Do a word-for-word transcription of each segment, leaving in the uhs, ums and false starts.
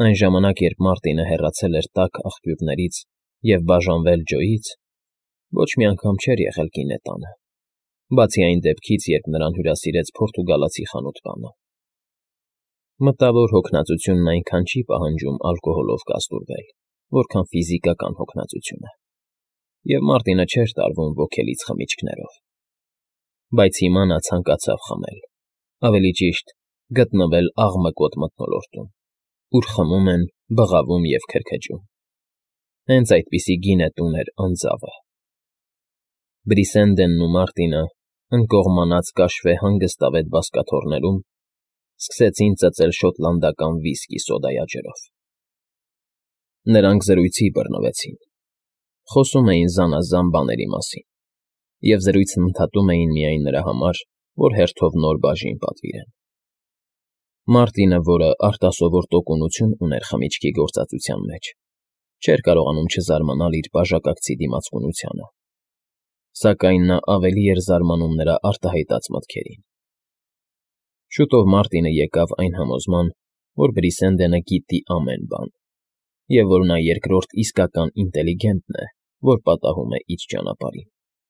Այն ժամանակ, երբ Մարտինը հեռացել էր տաք աղբյուրներից և բաժանվել Ջոյից, ոչ մի անգամ չէր եղել գինետանը, բացի այն դեպքից, երբ նրան հյուրասիրեց պորտուգալացի խանութպանը։ Մտավոր հոգնածությունն այնքան չի պահանջում ալկոհոլով կազդուրվել, որքան ֆիզիկական հոգնածությունը, և Մարտինը չէր տարվում ոգելից խմիչքներով։ Բայց հիմա նա ցանկացավ խմել, ավելի ճիշտ, գտնվել աղմկոտ մթնոլորտում, ուր խմում են, բղավում և քրքջում։ Հենց այդպիսի գինետուն էր անձավը։ Բրիսենդենն ու Մարտինը, ընկողմանած կաշվե հանգստավետ բազկաթոռներում, սկսեցին ծծել շոտլանդական վիսկի սոդայաջրով։ Նրանք զրույցի բռնվեցին, խոսում էին զանազան բաների մասին, և զրույցն ընդհատում էին միայն նրա համար, որ հերթով նոր բաժին պատվիրեն։ Մարտինը, որը արտասովոր տոկունություն ուներ խմիչքի գործածության մեջ, չէր կարողանում չզարմանալ իր բաժակակցի դիմացկունությանը, սակայն նա ավելի էր զարմանում նրա արտահայտած մտքերին։ Շուտով Մարտինը եկավ այն համոզման, որ Բրիսենդենը գիտի ամեն բան, և որ նա երկրորդ իսկական ինտելիգենտն է, որ պատահում է իր ճանապարհին։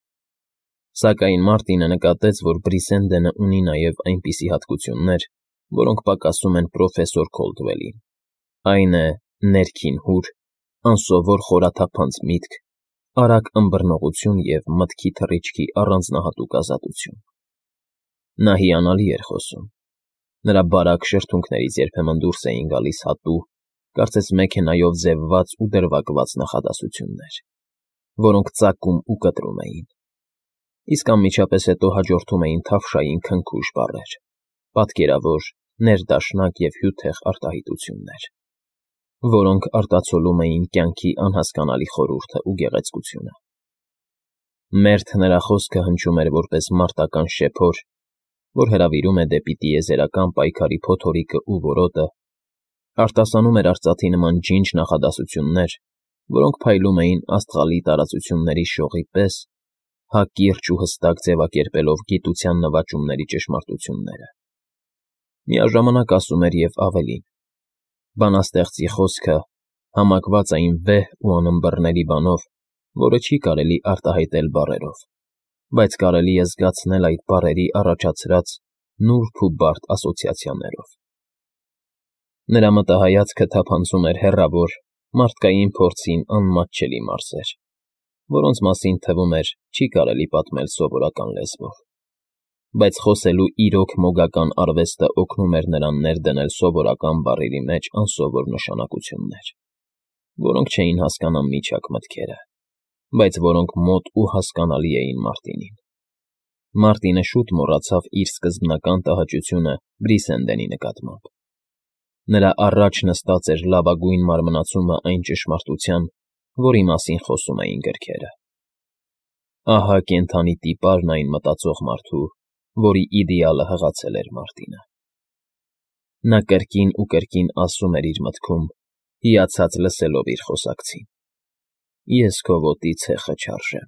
Սակայն Մարտինը նկատեց, որ Բրիսենդենը ունի նաև այնպիսի հատկություններ, որոնք պակասում են պրոֆեսոր Քոլդվելին, այն է, ներքին հուր, անսովոր խորաթափանց միտք, արագ ըմբռնողություն և մտքի թռիչքի առանձնահատուկ ազատություն։ Նա հիանալի էր խոսում։ Նրա բարակ շրթունքներից երբեմն դուրս էին գալիս հատու, կարծես մեքենայով ձևված ու դրվագված նախադասություններ, որոնք ծակում ու կտրում էին, իսկ անմիջապես հետո հաջորդում էին թավշային քնքուշ բառեր, պատկերավոր, ներդաշնակ և հյութեղ արտահայտություններ, որոնք արտացոլում էին կյանքի անհասկանալի խորհուրդը ու գեղեցկությունը։ Մերթ նրա խոսքը հնչում էր որպես մարտական շեփոր, որ հրավիրում է դեպի տիեզերական պայքարի փոթորիկը ու որոտը, արտասանում էր արծաթի նման ջինջ նախադասություններ, որոնք փայլում էին աստղալի տարածությունների շողի պես, հակիրճ ու հստակ ձևակերպելով գիտության նվաճումների ճշմարտությունները։ Միաժամանակ ասում էր և ավելին. բանաստեղծի խոսքը համակված այն վեհ ու անըմբռնելի բանով, որը չի կարելի արտահայտել բառերով, բայց կարելի է զգացնել այդ բառերի առաջացրած նուրբ ու բարդ ասոցիացիաներով։ Նրա մտահայացքը թափանցում էր հեռավոր, մարդկային փորձին անմատչելի մարզեր, որոնց մասին, թվում էր, չի կարելի պատմել սովորական լեզվով, բայց խոսելու իրոք մոգական արվեստը օգնում էր նրան ներդնել սովորական բառերի մեջ անսովոր նշանակություններ, որոնք չէին հասկանան միջակ մտքերը, բայց որոնք մոտ ու հասկանալի էին Մարտինին։ Մարտինը շուտ մոռացավ իր սկզբնական տհաճությունը Բրիսենդենի նկատմամբ։ Նրա առաջ նստած էր լավագույն մարմնացումը այն ճշմարտության, որի մասին խոսում էին գրքերը։ Ահա կենդանի տիպարն այն մտածող մարդու, որի իդեալը հղացել էր Մարտինը։ Նա կրկին ու կրկին ասում էր իր մտքում, հիացած լսելով իր խոսակցին. «Ես քո ոտի ցեխը չարժեմ»։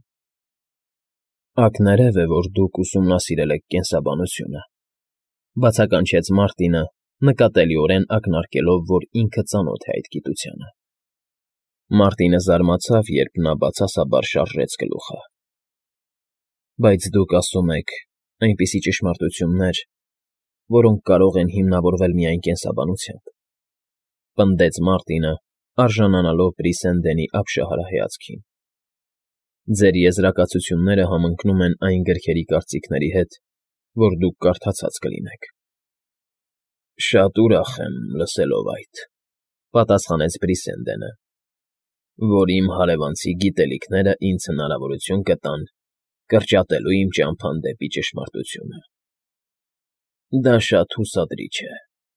Ակներև է, որ դուք ուսումնասիրել եք կենսաբանությունը,֊ բացականչեց Մարտինը, նկատելիորեն ակնարկելով, որ ինքը ծանոթ է այդ գիտությանը։ Մարտինը զարմացավ, երբ նա բացասաբար շարժեց գլուխը։ «Բայց դուք ասում եք այնպիսի ճշմարտություններ, որոնք կարող են հիմնավորվել միայն կենսաբանությամբ,֊ պնդեց Մարտինը, արժանանալով Բրիսենդենի ապշահարահայացքին։ «Ձեր եզրակացությունները համընկնում են այն գրքերի կարծիքների հետ, որ դուք կարդացած կլինեք»։ «Շատ ուրախ եմ լսելով այդ,֊ պատասխանեց Բրիսենդենը,֊ որ իմ հարևանցի գիտելիքները ինձ հնարավորություն կտան կրճատելու իմ ճամփան դեպի ճշմարտությունը։ Դա շատ հուսադրիչ է։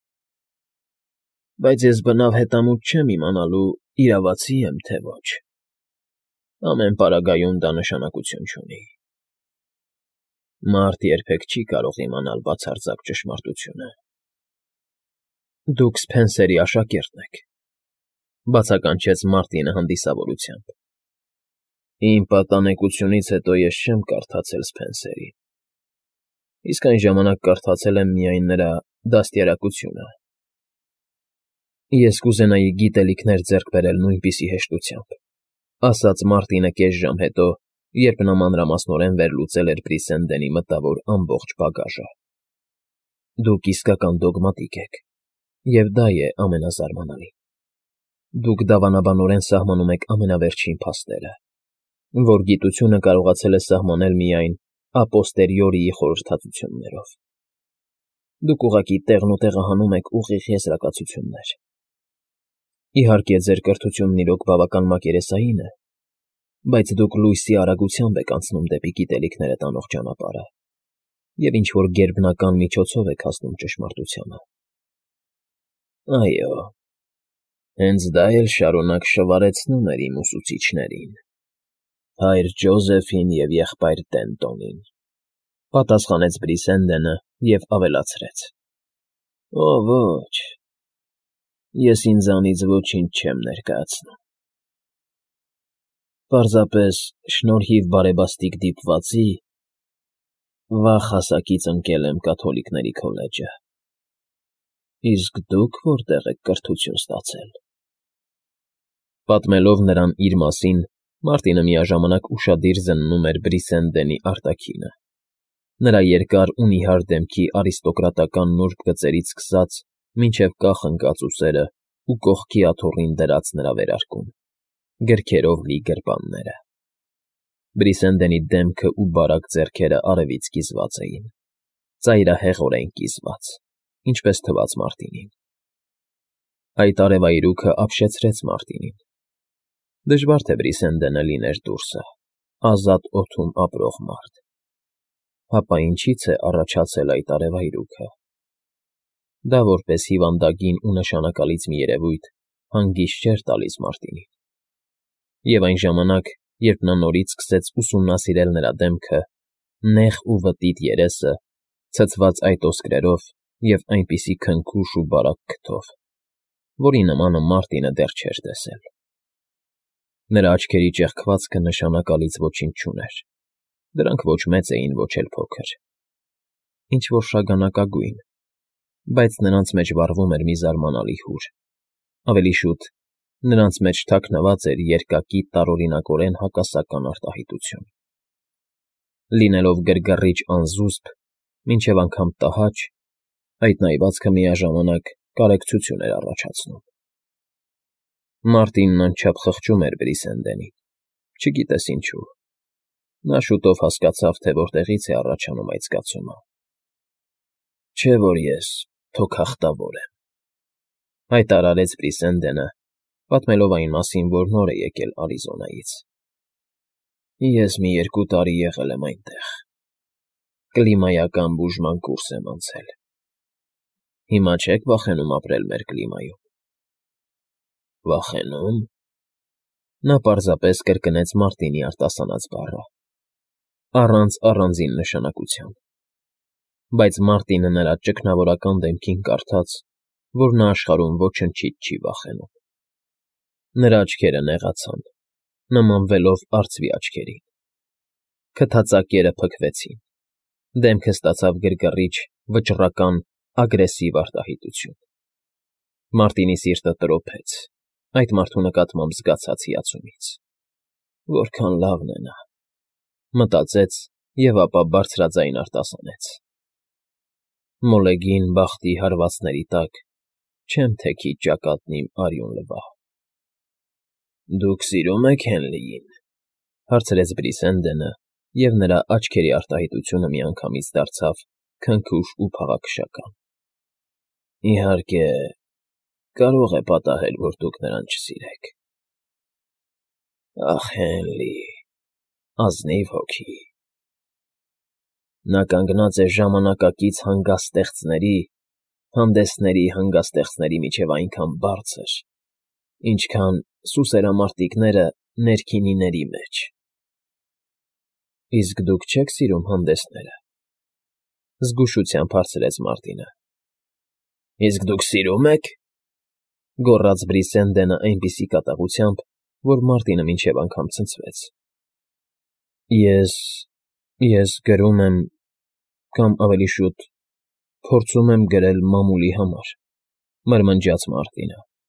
Բայց ես բնավ հետամուտ չեմ իմանալու իրավացի եմ, թե ոչ։ Ամեն պարագայում դա նշանակություն չունի։ Մարդ երբեք չի կարող իմանալ բացարձակ ճշմարտությունը»։ «Դուք Սփենսերի աշակերտն եք,֊ բացականչեց Մարտինը հանդիսավորությամբ։ «Իմ պատանեկությունից հետո ես չեմ կարդացել Սփենսերին, իսկ այն ժամանակ կարդացել եմ միայն նրա «Դաստիարակությունը»։ Ես կուզենայի գիտելիքներ ձեռք բերել նույնպիսի հեշտությամբ, ասաց Մարտինը կես ժամ հետո, երբ նա մանրամասնորեն վերլուծել էր Բրիսենդենի մտավոր ամբողջ բագաժը։ Դուք իսկական դոգմատիկ եք, և դա է ամենազարմանալին։ Դուք դավանաբանորեն սահմանում եք ամենավերջին փաստերը, որ գիտությունը կարողացել է սահմանել միայն ապոստերիորիի խորհրդածություններով։ Դուք ուղղակի տեղնուտեղահանում եք ուղիղ եզրակացություններ։ Իհարկե, ձեր կրթությունն իրոք բավական մակերեսային է, բայց դուք լույսի արագությամբ եք անցնում դեպի գիտելիքները տանող ճանապարհը և ինչ-որ գերբնական միջոցով եք հասնում ճշմարտությանը։ Այո, հենց դա էլ շարունակ շվարեցնում էր իմ ուսուցիչներին, հայր Ջոզեֆին և եղբայր Տենտոնին, պատասխանեց Բրիսենդենը և ավելացրեց. Օ ոչ, ես ինձանից ոչինչ չեմ ներկայացնում։ Պարզապես շնորհիվ բարեբաստիկ դիպվածի վաղ հասակից ընկել եմ կաթոլիկների քոլեջը։ Իսկ դուք որտե՞ղ եք կրթություն ստացել։ Պատմելով նրան իր մասին, Մարտինը միաժամանակ ուշադիր զննում էր Բրիսենդենի արտաքինը, նրա երկար ու նիհար դեմքի արիստոկրատական նուրբ գծերից սկսած մինչև կախ ընկած ուսերը ու կողքի աթոռին դրած նրա վերարկուն, գրքերով լի գրպանները։ Բրիսենդենի դեմքը ու բարակ ձեռքերը արևից կիզված էին, ծայրահեղորեն կիզված, ինչպես թվաց Մարտինին։ Այդ արևայրուքը ապշեցրեց Մարտինին։ Դժվար թե Բրիսենդենը լիներ դուրսը, ազատ օդում ապրող մարդ։ Հապա ինչի՞ց է առաջացել այդ արևայրուքը։ Դա որպես հիվանդագին ու նշանակալից մի երևույթ հանգիստ չէր տալիս Մարտինին։ Եվ այն ժամանակ, երբ նա նորից սկսեց ուսումնասիրել նրա դեմքը, նեղ ու վտիտ երեսը, ցցված այդ ոսկրերով և այնպիսի քնքուշ ու բարակ քթով, որի նմանը Մարտինը դեռ չէր տեսել։ Նրա աչքերի ճեղքվածքը նշանակալից ոչինչ չուներ, դրանք ոչ մեծ էին, ոչ էլ փոքր, ինչ֊որ շագանակագույն, բայց նրանց մեջ վառվում էր մի զարմանալի հուր, ավելի շուտ նրանց մեջ թաքնված էր երկակի տարօրինակորեն հակասական արտահայտություն։ Լինելով գրգռիչ անզուսպ, մինչև անգամ տհաճ, այդ նայվածքը միաժամանակ կարեկցություն էր առաջացնում։ Մարտինն անչափ խղճում էր Բրիսենդենին, չգիտես ինչու։ Նա շուտով հասկացավ, թե որտեղից է առաջանում այդ զգացումը։ Չէ՞ որ ես թոքախտավոր եմ, հայտարարեց Բրիսենդենը, պատմելով այն մասին, որ նոր է եկել Արիզոնայից։ Ես մի երկու տարի եղել եմ այնտեղ, կլիմայական բուժման կուրս եմ անցել։ Հիմա չե՞ք վախենում ապրել մեր կլիմայում։ Վախենո՞ւմ։ Նա պարզապես կրկնեց Մարտինի արտասանած բառը, առանց առանձին նշանակության, բայց Մարտինը նրա ճգնավորական դեմքին կարդաց, որ նա աշխարհում ոչնչից չի վախենում։ Նրա աչքերը նեղացան, նմանվելով արծվի աչքերի։ Քթածակերը փքվեցին, դեմքը ստացավ գրգռիչ, վճռական, ագրեսիվ արտահայտություն։ Մարտինի սիրտը տրոփեց այդ մարդու նկատմամբ զգացած հիացումից։ Որքան լավն է նա, մտածեց և ապա բարձրաձայն արտասանեց. Մոլեգին բախտի հարվածների տակ չեմ թեքի ճակատն իմ արյուն լվա։ Դուք սիրո՞ւմ եք Հենլիին, հարցրեց Բրիսենդենը, և նրա աչքերի արտահայտությունը միանգամից դարձավ քնքուշ ու փաղաքշական։ Իհարկե, կարող է պատահել, որ դուք նրան չսիրեք։ Ախ, Հենլի, ազնիվ հոգի։ Նա կանգնած է ժամանակակից հանգստեղծների, հանդեսների հանգստեղծների միջև այնքան բարձր, ինչքան սուսերամարտիկները ներքինիների մեջ։ Իսկ դուք չե՞ք սիրում հանդեսները, զգուշությամբ հարցրեց Մարտինը։ Իսկ դուք սիրո՞ւմ եք, գոռաց Բրիսենդենը այնպիսի կատաղությամբ, որ Մարտինը մինչև անգամ ցնցվեց։ Ես… ես գրում եմ, կամ ավելի շուտ, փորձում եմ գրել մամուլի համար, մրմնջաց Մարտինը։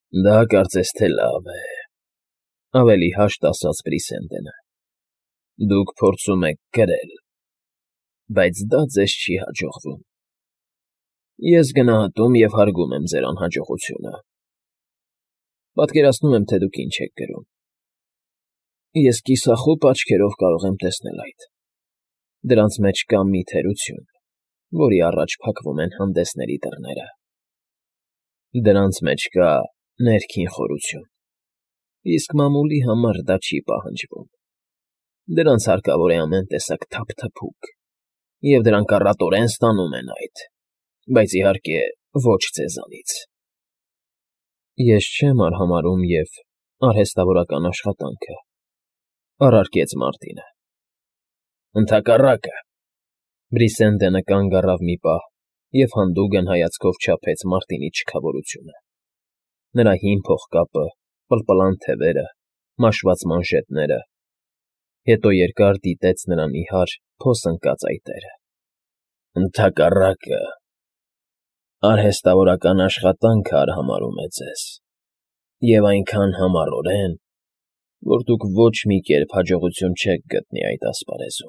Դա կարծես թե լավ է, ավելի հաշտ ասաց Բրիսենդենը։ Դուք փորձում եք կրել, բայց դա ձեզ չի հաջողվում։ Ես գնահատում և հարգում եմ ձեր անհաջողությունը։ Պատկերացնում եմ, թե դուք ինչ եք կրում։ Ես կիսախոտ աչքերով կարող եմ տեսնել այդ։ Դրանց մեջ կա մի թերություն, որի առաջ փակվում են հանդեսների դռները։ Դրանց մեջ կա ներքին խորություն, իսկ մամուլի համար դա չի պահանջվում։ Դրանց հարկավոր է ամեն տեսակ թափթփուկ, և դրանք առատորեն ստանում են այդ, բայց, իհարկե, ոչ ձեզանից։ Ես չեմ արհամարհում և արհեստավորական աշխատանքը, առարկեց Մարտինը։ Ընդհակառակը, Բրիսենդենը կանգ առավ մի պահ և հանդուգն հայացքով չափեց Մարտինի չքավորությունը։ Նրա հին փողկապը, պլպլան թևերը, մաշված մանժետները, հետո երկար դիտեց նրան իհար փոս ընկած այտերը։ Ընդհակառակը, արհեստավորական աշխատանքը արհամարհում է ձեզ, և այնքան համառորեն, որ դուք ոչ մի կերպ հաջողություն չեք գտնի այդ ասպարեզում։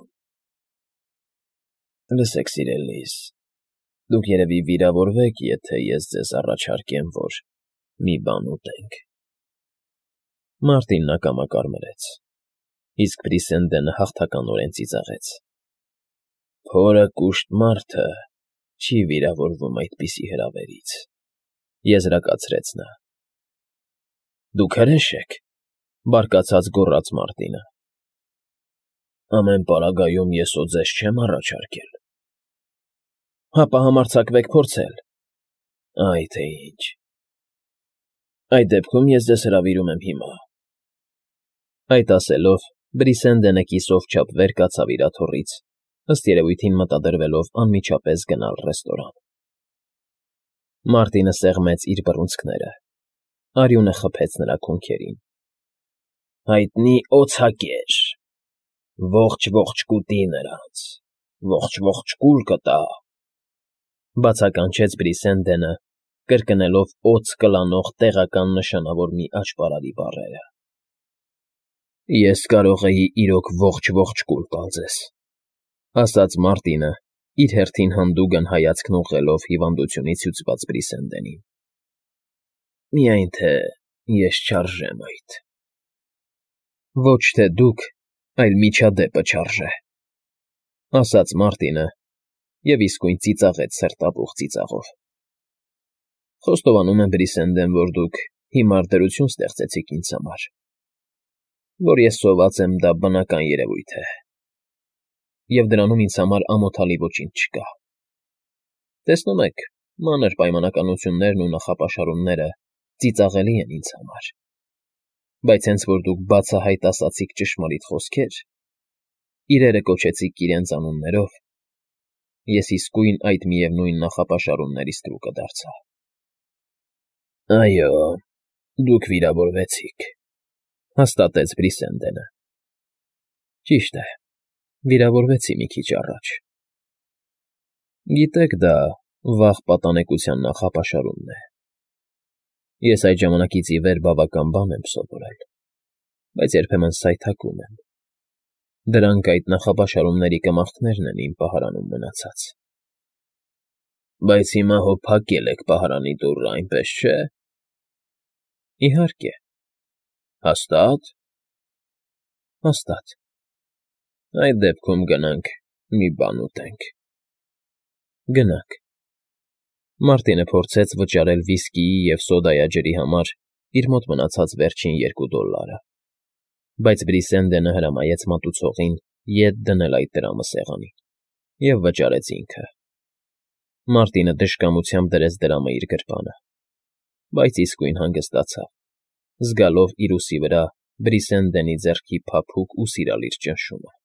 Լսեք, սիրելիս, դուք երևի վիրավորվեք, եթե ես ձեզ առաջարկեմ, որ մի բան ուտենք։ Մարտինն ակամա կարմրեց, իսկ Բրիսենդենը հաղթականորեն ծիծաղեց։ Փորը կուշտ մարդը չի վիրավորվում այդպիսի հրավերից, եզրակացրեց նա։ Դուք հրե՞շ եք, բարկացած գոռաց Մարտինը։ Ամեն պարագայում ես օ ձեզ չեմ առաջարկել։ Հապա համարձակվեք փորձել։ Այ թե ինչ։ Այդ դեպքում ես ձեզ հրավիրում եմ հիմա։ Այդ ասելով, Բրիսենդենը կիսով չափ վեր կացավ իր աթոռից, ըստ երևույթին մտադրվելով անմիջապես գնալ ռեստորան։ Մարտինը սեղմեց իր բռունցքները, արյունը խփեց նրա քունքերին։ Հայտնի օձակեր, ողջ֊ողջ կուտի նրանց, ողջ֊ողջ կուլ կտա, բացականչեց Բրիսենդենը, կրկնելով օձ կլանող տեղական նշանավոր մի աճպարարի բառերը։ Ես կարող էի իրոք ողջ֊ողջ կուլ տալ ձեզ, ասաց Մարտինը, իր հերթին հանդուգն հայացքն ուղղելով հիվանդությունից հյուծված Բրիսենդենին։ Միայն թե ես չարժեմ այդ։ Ոչ թե դուք, այլ միջադեպը չարժե, ասաց Մարտինը և իսկույն ծիծաղեց սրտապուխ ծիծաղով։ Խոստովանում եմ, Բրիսենդեն, որ դուք հիմար դրություն ստեղծեցիք ինձ համար, որ ես սոված եմ, դա բնական երևույթ է, և դրանում ինձ համար ամոթալի ոչինչ չկա։ Տեսնում եք, մանր պայմանականություններն ու նախապաշարումները ծիծաղելի են ինձ համար, բայց հենց որ դուք բացահայտ ասացիք ճշմարիտ խոսքեր, իրերը կոչեցիք իրենց անուններով, ես իսկույն այդ միևնույն նախապաշարումներից տրուկը դարձա։ Այո, դուք վիրավորվեցիք, հաստատեց Բրիսենդենը։ Ճիշտ է, վիրավորվեցի մի քիչ առաջ։ Գիտեք, դա վաղ պատանեկության նախապաշարումն է։ Ես այդ ժամանակից ի վեր բավական բան եմ սովորել, բայց երբեմն սայթաքում եմ։ Դրանք այդ նախապաշարումների կմախքներն են իմ պահարանում մնացած։ Բայց հիմա հո փակել եք պահարանի դուռը, այնպես չէ։ Իհարկե։ Հաստա՞տ։ Հաստատ։ Այդ դեպքում գնանք մի բան ուտենք։ Գնանք։ Մարտինը փորձեց վճարել վիսկիի և սոդայաջրի համար իր մոտ մնացած վերջին երկու դոլարը, բայց Բրիսենդենը հրամայեց մատուցողին ետ դնել այդ դրամը սեղանին և վճարեց ինքը։ Մարտինը դժկամությամբ դրեց դրամը իր գրպանը, բայց իսկույն հանգստացավ, զգալով իր ուսի վրա Բրիսենդենի ձեռքի փափուկ ու սիրալիր ճնշումը։